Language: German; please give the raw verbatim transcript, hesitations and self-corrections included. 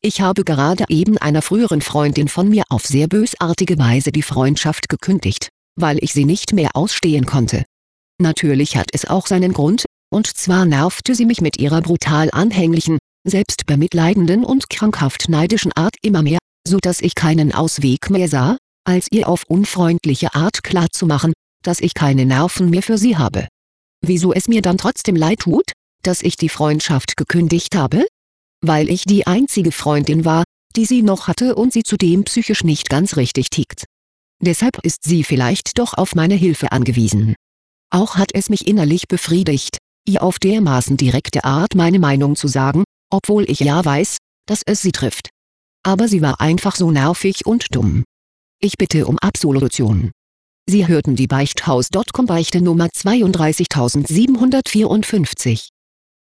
Ich habe gerade eben einer früheren Freundin von mir auf sehr bösartige Weise die Freundschaft gekündigt, weil ich sie nicht mehr ausstehen konnte. Natürlich hat es auch seinen Grund, und zwar nervte sie mich mit ihrer brutal anhänglichen, selbstbemitleidenden und krankhaft neidischen Art immer mehr, so dass ich keinen Ausweg mehr sah, als ihr auf unfreundliche Art klarzumachen, dass ich keine Nerven mehr für sie habe. Wieso es mir dann trotzdem leid tut, dass ich die Freundschaft gekündigt habe? Weil ich die einzige Freundin war, die sie noch hatte und sie zudem psychisch nicht ganz richtig tickt. Deshalb ist sie vielleicht doch auf meine Hilfe angewiesen. Auch hat es mich innerlich befriedigt, ihr auf dermaßen direkte Art meine Meinung zu sagen, obwohl ich ja weiß, dass es sie trifft. Aber sie war einfach so nervig und dumm. Ich bitte um Absolution. Sie hörten die Beichthaus Punkt com Beichte Nummer zweiunddreißigtausendsiebenhundertvierundfünfzig.